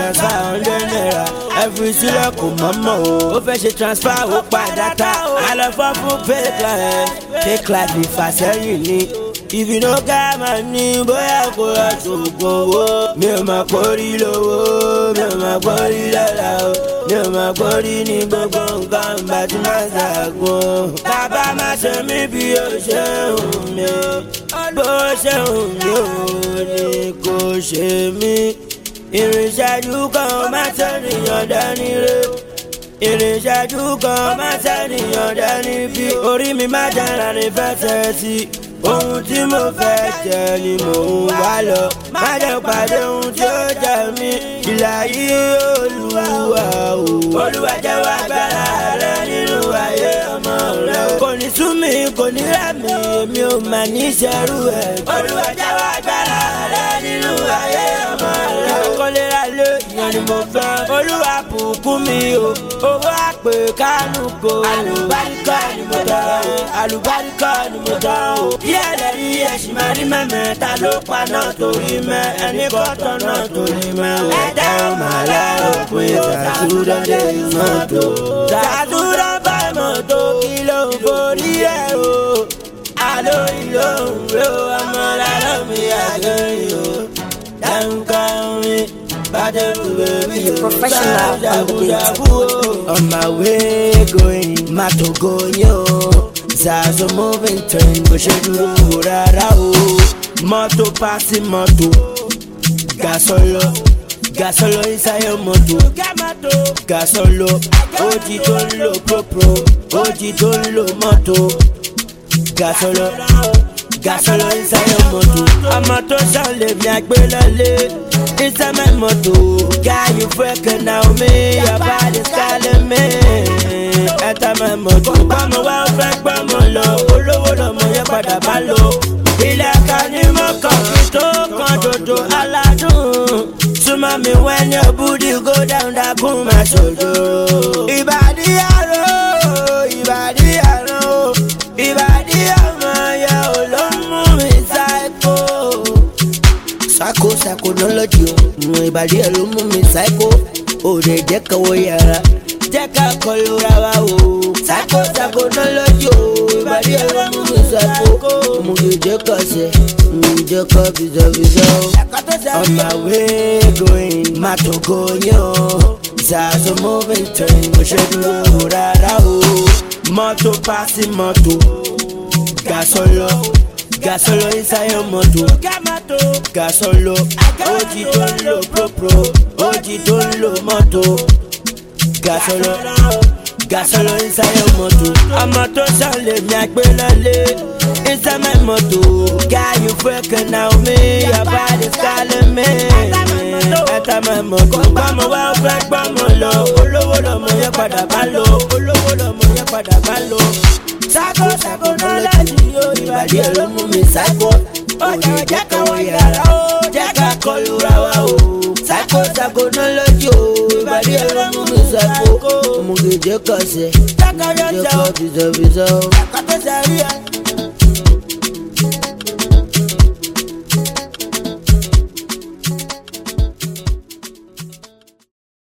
transfer 100 naira. Every sílẹ̀ kò mọ́mọ́ o. Ó fẹ́ ṣe transfer ó pa data. Àlọ́ fọ́ fún fake life ìfàsẹ́yìn ni. If you no got money, bóyá kò lọ ṣògùn owó. Mi ò mọ̀ kórí lówó, mi ò mọ̀ kórí lọ́la o. Mi ò mọ̀ kórí ní gbogbo nǹkan bá ti máa ṣàgùn. Bàbá má ṣe mí bí o ṣe hùn mí. Bó ṣe hùn mí ò ní kò ṣe mí. Ìrìnṣẹ́jú kan má ṣènìyàn dání rẹ̀. Ìrìnṣẹ́jú kan má ṣènìyàn dání bí. Orí mi má dára ní fẹsẹ̀ sí. Ohun tí mo fẹ́ jẹ ni mò ń wá lọ. Má jẹ́ pàdé ohun tí ó jẹ mí. Ìlà yìí Olúwa o. Olúwa jẹ́wọ́ agbára rẹ nínú ayé ọmọ rẹ. Kò ní sú mi, kò ní rẹ̀ mí, èmi ò mà ní ṣerú ẹ̀. Olúwa jẹ́wọ́ agbára rẹ nínú ayé ọmọ rẹ. Kò lè ra lé ìyẹn ni mo fẹ́. Olúwa bùkún mi o. Owó àpè kánú kò. Àlùbáríkà ni mo tọrọ o. Àlùbáríkà ni mo tọrọ o. Yẹ́lẹ̀ rí ẹ̀sìn máa rí mẹ́mẹ́ ta ló pa náà torí mẹ́ ẹni kọ́tọ̀ náà torí mẹ́ o. Ẹ̀dá ọmọ aláwọ̀ pé Sàtúndà dé mọ́tò. Sàtúndà bá mọ́tò kí ló ń borí ẹ̀ o. Àlọ́ ìlò ń ro ọmọ lálọ́ mi àgbẹ̀yìn o. Dáńkà mi bàjẹ́ bèbí o. Sàdàbùdàbù o. On my way going, màtò gòyìn o. Zazo moving train, bó ṣe dúró rárá o. Mọ́tò pàṣẹ mọ́tò. Gasolo inside mọ́tò. Gasolo, ojì tó ń lo propro, ojì tó ń lo mọ́tò. Gasolo inside mọ́tò. Ọmọ tó ṣàlẹ̀ mi àgbélọ́lé. Inside mọ́tò. Guy you freaking now me, your body's calling me. Enter my moto. Gbọ́mọ wá fẹ́ gbọ́mọ lọ. Olówó lọmọ yẹn padà bá lọ. Ilé ẹ̀ka ni mo kàn kí tó kan dodo aládùn. Súnmọ́ mi when your booty go down dákún máa ṣòjòrò. Ìbàdí àrò, ìbàdí àrò. Ìbàdí ọmọ yẹn ò ló mú mi psycho. Psychonology o. Ìbàdí ẹ̀ ló mú mi psycho. Òde jẹ́ kọ́wọ́ yàrá. Jẹ́ ká kọlu ra wa o. Psychonology o. Ìbàdí ẹ̀ ló mú mi psycho. Mo lè jẹ́ ká ṣe, mo lè jẹ́ ká bìzọ̀bìzọ̀ o. On my way going, màtò gòyìn o. Zazo moving train, mo ṣe dúró rárá o. Mọ́tò pàṣẹ mọ́tò. Gasolo inside mọ́tò. Gasolo, ojì tó ń lo propro, ojì tó ń lo mọ́tò. Gasolo inside mọ́tò. Ọmọ tó ṣàlẹ̀ mi àgbélọ́lé. Inside my moto. Guy you freaking now me, your body's calling me. Enter my moto. Gbọ́mọ wá fẹ́ gbọ́mọ lọ. Olówó lọmọ yẹn padà bá lọ. Olówó lọmọ yẹn padà bá lọ. Psychonology o. Ìbàdí ẹ̀ ló mú mi psycho. Òde jẹ́ káwọ́ yàrá o. Jẹ́ ká kọlu ra wa o. Psychonology o. Ìbàdí ẹ̀ ló mú mi psycho. Mo lè jẹ́ ká ṣe, mo lè jẹ́ ká bìzọ̀bìzọ̀ o.